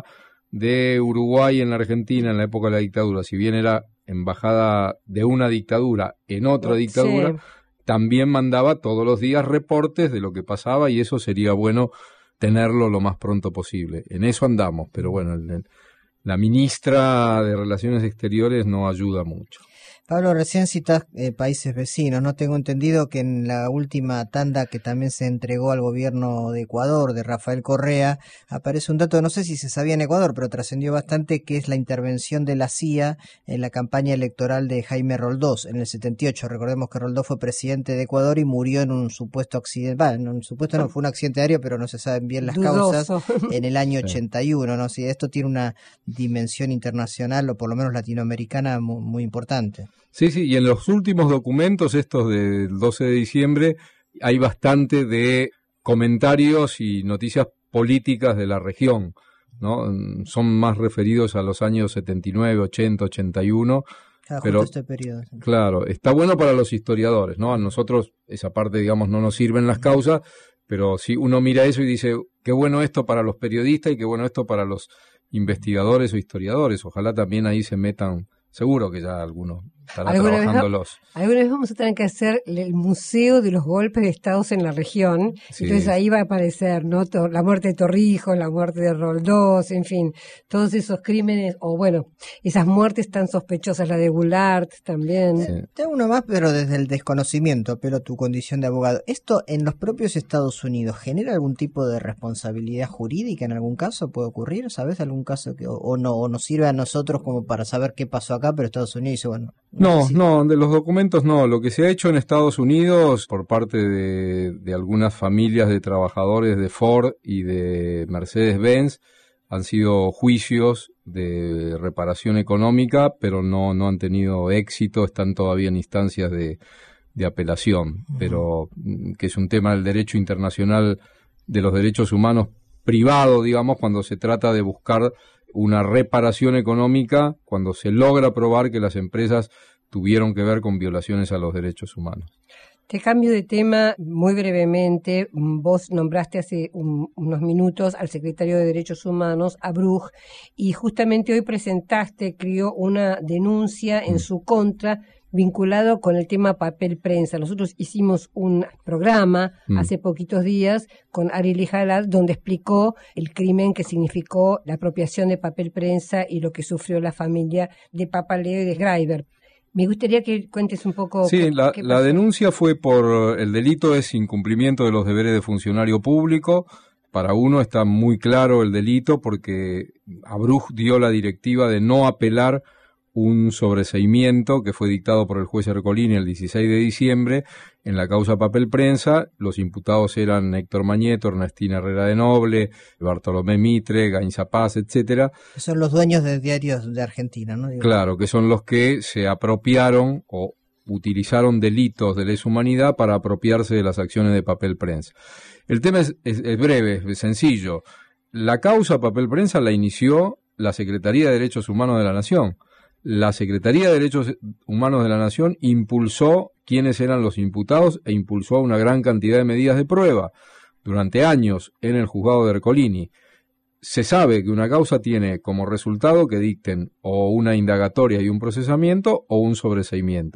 de Uruguay en la Argentina en la época de la dictadura, si bien era embajada de una dictadura en otra dictadura, sí, también mandaba todos los días reportes de lo que pasaba, y eso sería bueno tenerlo lo más pronto posible. En eso andamos, pero bueno, el, el, la ministra de Relaciones Exteriores no ayuda mucho. Pablo, recién citas eh, países vecinos, ¿no? Tengo entendido que en la última tanda que también se entregó al gobierno de Ecuador, de Rafael Correa, aparece un dato, no sé si se sabía en Ecuador, pero trascendió bastante, que es la intervención de la C I A en la campaña electoral de Jaime Roldós en el setenta y ocho. Recordemos que Roldós fue presidente de Ecuador y murió en un supuesto accidente, bueno, en un supuesto no, fue un accidente aéreo, pero no se saben bien las Dudoso. causas, en el año ochenta y uno, ¿no? Si esto tiene una dimensión internacional, o por lo menos latinoamericana, muy, muy importante. Sí, sí, y en los últimos documentos, estos del doce de diciembre, hay bastante de comentarios y noticias políticas de la región, ¿no? Son más referidos a los años setenta y nueve, ochenta, ochenta y uno. Claro, pero, este periodo. Claro, está bueno para los historiadores, ¿no? A nosotros esa parte, digamos, no nos sirven las causas, pero si uno mira eso y dice, qué bueno esto para los periodistas y qué bueno esto para los investigadores o historiadores. Ojalá también ahí se metan. Seguro que ya algunos estarán trabajándolos. Alguna vez vamos a tener que hacer el museo de los golpes de estados en la región. Sí. Entonces ahí va a aparecer, ¿no?, la muerte de Torrijos, la muerte de Roldós, en fin, todos esos crímenes, o bueno, esas muertes tan sospechosas, la de Goulart también. Sí. Tengo uno más, pero desde el desconocimiento, pero tu condición de abogado. ¿Esto en los propios Estados Unidos genera algún tipo de responsabilidad jurídica en algún caso? ¿Puede ocurrir? ¿Sabes algún caso que o, o no o nos sirve a nosotros como para saber qué pasó acá, pero Estados Unidos dice, bueno... No, no, de los documentos no. Lo que se ha hecho en Estados Unidos por parte de, de algunas familias de trabajadores de Ford y de Mercedes-Benz han sido juicios de reparación económica, pero no, no han tenido éxito, están todavía en instancias de, de apelación, uh-huh. Pero que es un tema del derecho internacional de los derechos humanos privado, digamos, cuando se trata de buscar una reparación económica, cuando se logra probar que las empresas tuvieron que ver con violaciones a los derechos humanos. Te cambio de tema muy brevemente. Vos nombraste hace un, unos minutos al secretario de Derechos Humanos, a Bruch, y justamente hoy presentaste, creo, una denuncia en mm. su contra vinculado con el tema papel prensa. Nosotros hicimos un programa mm. hace poquitos días con Ariel Jalal, donde explicó el crimen que significó la apropiación de papel prensa y lo que sufrió la familia de Papaleo y de Schreiber. Me gustaría que cuentes un poco. Sí, la, la denuncia fue por el delito es incumplimiento de los deberes de funcionario público. Para uno está muy claro el delito porque Abruj dio la directiva de no apelar un sobreseimiento que fue dictado por el juez Ercolini el dieciséis de diciembre en la causa papel prensa. Los imputados eran Héctor Mañeto, Ernestina Herrera de Noble, Bartolomé Mitre, Gainza Paz, etcétera. Son los dueños de diarios de Argentina, ¿no? Digo. Claro, que son los que se apropiaron o utilizaron delitos de lesa humanidad para apropiarse de las acciones de papel prensa. El tema es, es, es breve, es sencillo. La causa papel prensa la inició la Secretaría de Derechos Humanos de la Nación. La Secretaría de Derechos Humanos de la Nación impulsó quiénes eran los imputados e impulsó una gran cantidad de medidas de prueba durante años en el juzgado de Ercolini. Se sabe que una causa tiene como resultado que dicten o una indagatoria y un procesamiento o un sobreseimiento.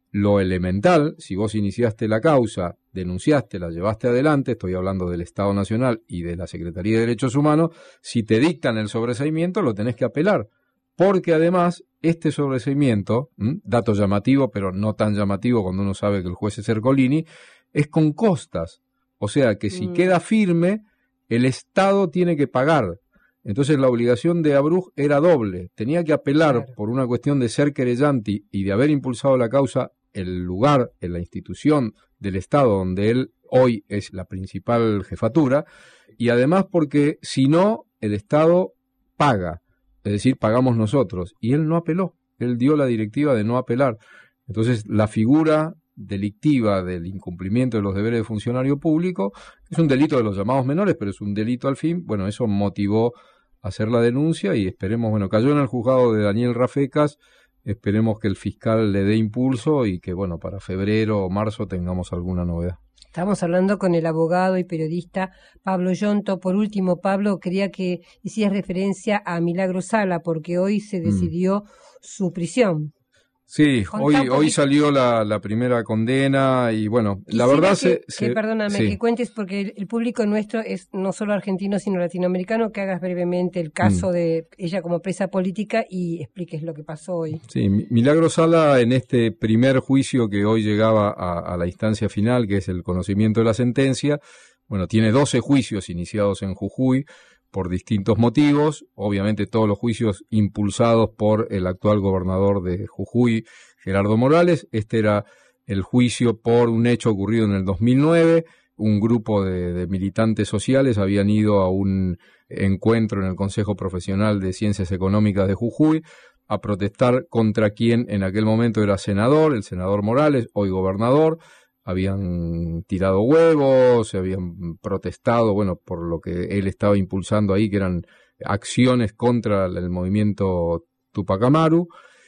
lo elemental, si vos iniciaste la causa, denunciaste, la llevaste adelante, estoy hablando del Estado Nacional y de la Secretaría de Derechos Humanos, si te dictan el sobreseimiento lo tenés que apelar, porque además este sobreseimiento, ¿m? dato llamativo pero no tan llamativo cuando uno sabe que el juez es Ercolini, es con costas, o sea que si mm. queda firme, el Estado tiene que pagar. Entonces la obligación de Abrug era doble, tenía que apelar claro. por una cuestión de ser querellante y de haber impulsado la causa el lugar, en la institución del Estado donde él hoy es la principal jefatura, y además porque si no, el Estado paga, es decir, pagamos nosotros, y él no apeló, él dio la directiva de no apelar. Entonces la figura delictiva del incumplimiento de los deberes de funcionario público es un delito de los llamados menores, pero es un delito al fin. Bueno, eso motivó a hacer la denuncia y esperemos, bueno, cayó en el juzgado de Daniel Rafecas, esperemos que el fiscal le dé impulso y que, bueno, para febrero o marzo tengamos alguna novedad. Estamos hablando con el abogado y periodista Pablo Yonto. Por último, Pablo, quería que hicieras referencia a Milagro Sala, porque hoy se decidió mm. su prisión. Sí, hoy hoy salió la, la primera condena y bueno, la verdad que, se, que, se... Perdóname, sí. que cuentes porque el, el público nuestro es no solo argentino sino latinoamericano, que hagas brevemente el caso mm. de ella como presa política y expliques lo que pasó hoy. Sí, Milagro Sala en este primer juicio que hoy llegaba a, a la instancia final, que es el conocimiento de la sentencia, bueno, tiene doce juicios iniciados en Jujuy, por distintos motivos, obviamente todos los juicios impulsados por el actual gobernador de Jujuy, Gerardo Morales. Este era el juicio por un hecho ocurrido en el dos mil nueve, un grupo de, de militantes sociales habían ido a un encuentro en el Consejo Profesional de Ciencias Económicas de Jujuy a protestar contra quien en aquel momento era senador, el senador Morales, hoy gobernador. Habían tirado huevos, se habían protestado, bueno, por lo que él estaba impulsando ahí, que eran acciones contra el movimiento Tupac Amaru,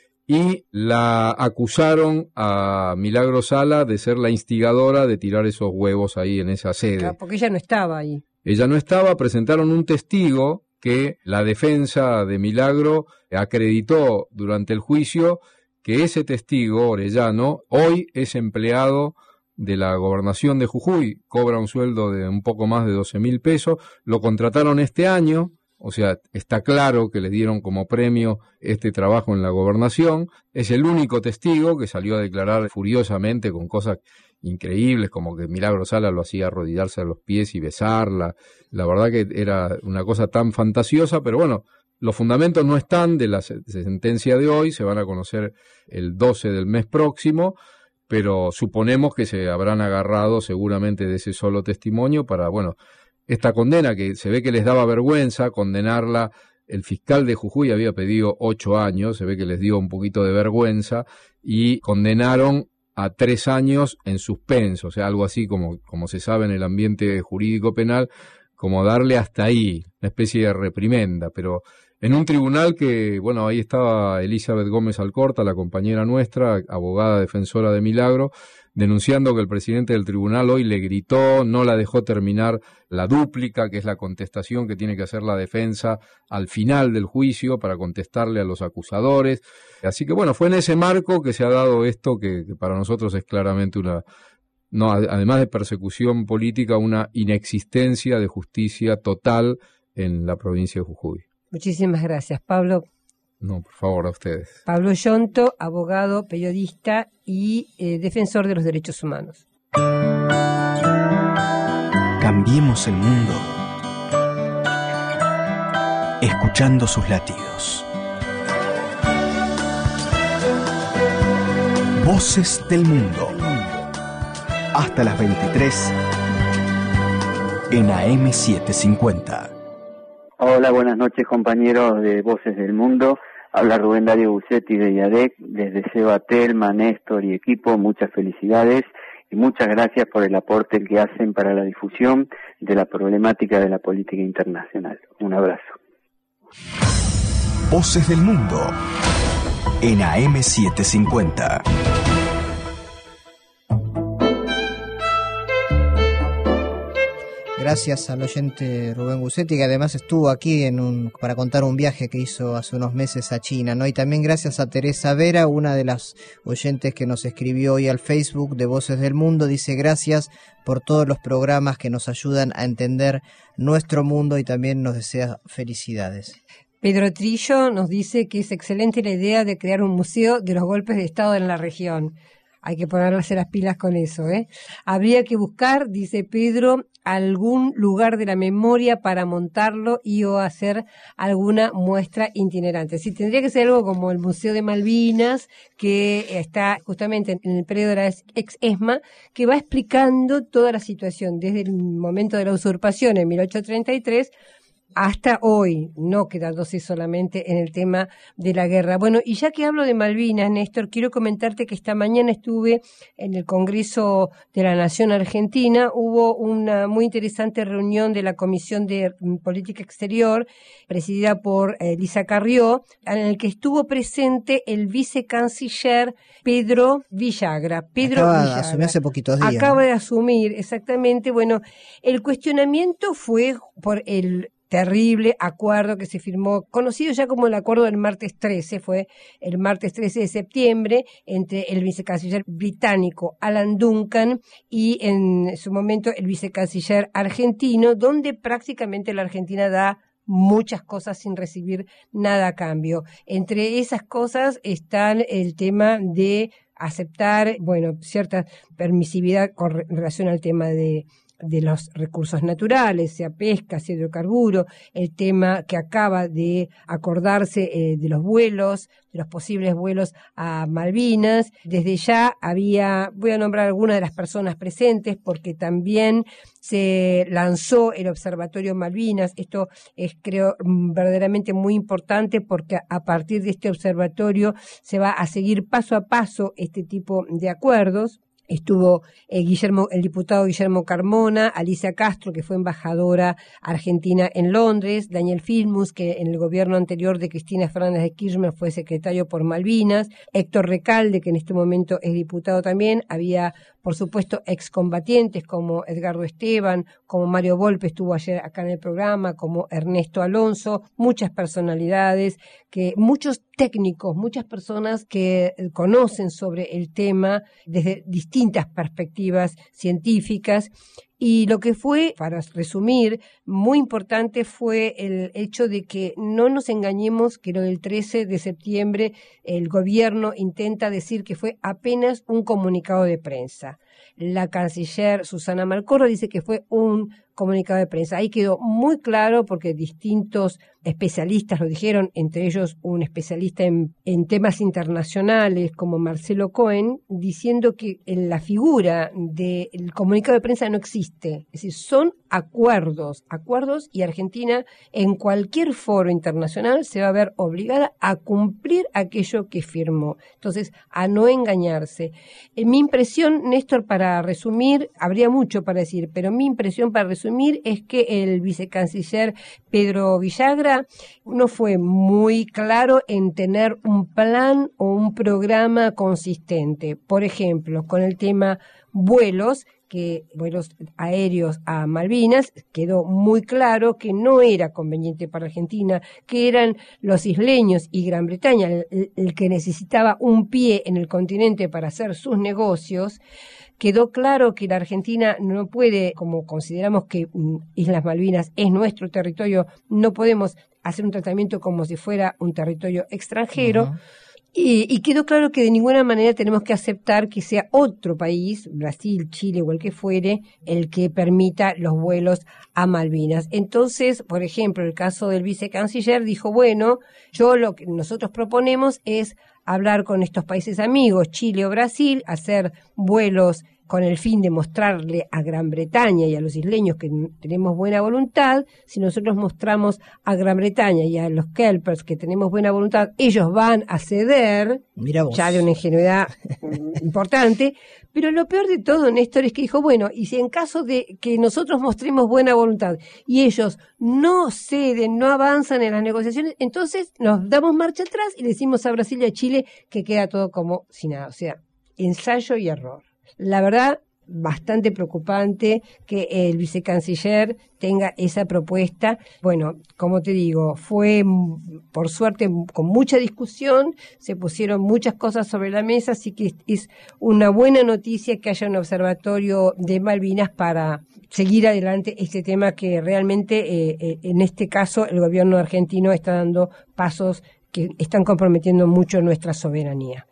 y la acusaron a Milagro Sala de ser la instigadora de tirar esos huevos ahí en esa sede. Claro, porque ella no estaba ahí. Ella no estaba, presentaron un testigo que la defensa de Milagro acreditó durante el juicio que ese testigo, Orellano, hoy es empleado de la gobernación de Jujuy, cobra un sueldo de un poco más de doce mil pesos, lo contrataron este año, o sea, está claro que le dieron como premio este trabajo en la gobernación, es el único testigo que salió a declarar furiosamente con cosas increíbles, como que Milagro Sala lo hacía arrodillarse a los pies y besarla, la verdad que era una cosa tan fantasiosa, pero bueno, los fundamentos no están de la sentencia de hoy, se van a conocer el doce del mes próximo, pero suponemos que se habrán agarrado seguramente de ese solo testimonio para, bueno, esta condena que se ve que les daba vergüenza condenarla. El fiscal de Jujuy había pedido ocho años, se ve que les dio un poquito de vergüenza y condenaron a tres años en suspenso, o sea, algo así como, como se sabe en el ambiente jurídico penal, como darle hasta ahí, una especie de reprimenda, pero en un tribunal que, bueno, ahí estaba Elizabeth Gómez Alcorta, la compañera nuestra, abogada defensora de Milagro, denunciando que el presidente del tribunal hoy le gritó, no la dejó terminar la dúplica, que es la contestación que tiene que hacer la defensa al final del juicio para contestarle a los acusadores. Así que, bueno, fue en ese marco que se ha dado esto que, que para nosotros es claramente una, no, además de persecución política, una inexistencia de justicia total en la provincia de Jujuy. Muchísimas gracias, Pablo. No, por favor, a ustedes. Pablo Yonto, abogado, periodista y eh, defensor de los derechos humanos. Cambiemos el mundo escuchando sus latidos. Voces del mundo. Hasta las veintitrés en A M setecientos cincuenta. Hola, buenas noches compañeros de Voces del Mundo. Habla Rubén Darío Bucetti de IADEC, desde Seba Telma, Néstor y equipo, muchas felicidades y muchas gracias por el aporte que hacen para la difusión de la problemática de la política internacional. Un abrazo. Voces del Mundo en A M setecientos cincuenta. Gracias al oyente Rubén Gussetti, que además estuvo aquí en un, para contar un viaje que hizo hace unos meses a China, ¿no? Y también gracias a Teresa Vera, una de las oyentes que nos escribió hoy al Facebook de Voces del Mundo. Dice: gracias por todos los programas que nos ayudan a entender nuestro mundo, y también nos desea felicidades. Pedro Trillo nos dice que es excelente la idea de crear un museo de los golpes de Estado en la región. Hay que ponerse las pilas con eso, ¿eh? Habría que buscar, dice Pedro, algún lugar de la memoria para montarlo y o hacer alguna muestra itinerante. Sí, tendría que ser algo como el Museo de Malvinas, que está justamente en el periodo de la ex ESMA, que va explicando toda la situación desde el momento de la usurpación en mil ochocientos treinta y tres hasta hoy, no quedándose solamente en el tema de la guerra. Bueno, y ya que hablo de Malvinas, Néstor, quiero comentarte que esta mañana estuve en el Congreso de la Nación Argentina. Hubo una muy interesante reunión de la Comisión de Política Exterior, presidida por eh, Lisa Carrió, en el que estuvo presente el vicecanciller Pedro Villagra. Pedro Acaba Villagra. de asumir hace poquitos días. Acaba ¿no? de asumir, exactamente. Bueno, el cuestionamiento fue por el terrible acuerdo que se firmó, conocido ya como el acuerdo del martes trece, fue el martes trece de septiembre, entre el vicecanciller británico Alan Duncan y en su momento el vicecanciller argentino, donde prácticamente la Argentina da muchas cosas sin recibir nada a cambio. Entre esas cosas están el tema de aceptar, bueno, cierta permisividad con relación al tema de de los recursos naturales, sea pesca, sea hidrocarburo, el tema que acaba de acordarse eh, de los vuelos, de los posibles vuelos a Malvinas. Desde ya había, voy a nombrar algunas de las personas presentes, porque también se lanzó el Observatorio Malvinas. Esto es, creo, verdaderamente muy importante, porque a partir de este observatorio se va a seguir paso a paso este tipo de acuerdos. Estuvo eh, Guillermo, el diputado Guillermo Carmona, Alicia Castro, que fue embajadora argentina en Londres, Daniel Filmus, que en el gobierno anterior de Cristina Fernández de Kirchner fue secretario por Malvinas, Héctor Recalde, que en este momento es diputado también. Había, por supuesto, excombatientes como Edgardo Esteban, como Mario Volpe, estuvo ayer acá en el programa, como Ernesto Alonso, muchas personalidades, que muchos técnicos, muchas personas que conocen sobre el tema desde distintas perspectivas científicas. Y lo que fue, para resumir, muy importante fue el hecho de que no nos engañemos que lo del trece de septiembre el gobierno intenta decir que fue apenas un comunicado de prensa. La canciller Susana Malcorro dice que fue un comunicado de prensa. Ahí quedó muy claro, porque distintos especialistas lo dijeron, entre ellos un especialista en, en temas internacionales como Marcelo Cohen, diciendo que en la figura del comunicado de prensa no existe. Es decir, son acuerdos, acuerdos, y Argentina en cualquier foro internacional se va a ver obligada a cumplir aquello que firmó. Entonces, a no engañarse. En mi impresión, Néstor, para resumir, habría mucho para decir, pero mi impresión para resumir es que el vicecanciller Pedro Villagra no fue muy claro en tener un plan o un programa consistente. Por ejemplo, con el tema vuelos, que vuelos aéreos a Malvinas, quedó muy claro que no era conveniente para Argentina, que eran los isleños y Gran Bretaña el, el que necesitaba un pie en el continente para hacer sus negocios. Quedó claro que la Argentina no puede, como consideramos que um, Islas Malvinas es nuestro territorio, no podemos hacer un tratamiento como si fuera un territorio extranjero. Uh-huh. Y, y quedó claro que de ninguna manera tenemos que aceptar que sea otro país, Brasil, Chile o el que fuere, el que permita los vuelos a Malvinas. Entonces, por ejemplo, el caso del vicecanciller dijo, bueno, yo lo que nosotros proponemos es hablar con estos países amigos, Chile o Brasil, hacer vuelos con el fin de mostrarle a Gran Bretaña y a los isleños que tenemos buena voluntad. Si nosotros mostramos a Gran Bretaña y a los kelpers que tenemos buena voluntad, ellos van a ceder, ya de una ingenuidad importante. Pero lo peor de todo, Néstor, es que dijo, bueno, y si en caso de que nosotros mostremos buena voluntad y ellos no ceden, no avanzan en las negociaciones, entonces nos damos marcha atrás y le decimos a Brasil y a Chile que queda todo como si nada. O sea, ensayo y error. La verdad, bastante preocupante que el vicecanciller tenga esa propuesta. Bueno, como te digo, fue por suerte con mucha discusión, se pusieron muchas cosas sobre la mesa, así que es una buena noticia que haya un observatorio de Malvinas para seguir adelante este tema que realmente eh, en este caso el gobierno argentino está dando pasos que están comprometiendo mucho nuestra soberanía.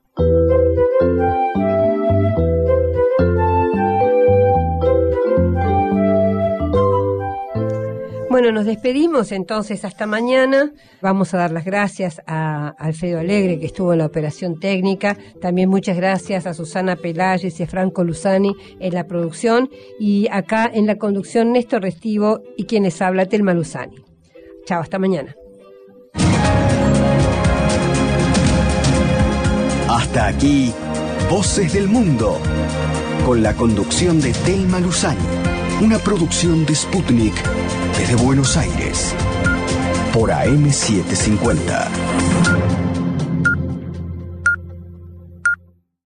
Bueno, nos despedimos entonces hasta mañana. Vamos a dar las gracias a Alfredo Alegre, que estuvo en la operación técnica. También muchas gracias a Susana Pelayes y a Franco Luzani en la producción. Y acá en la conducción, Néstor Restivo y quien les habla, Telma Luzani. Chao, hasta mañana. Hasta aquí, Voces del Mundo, con la conducción de Telma Luzani. Una producción de Sputnik desde Buenos Aires por A M setecientos cincuenta.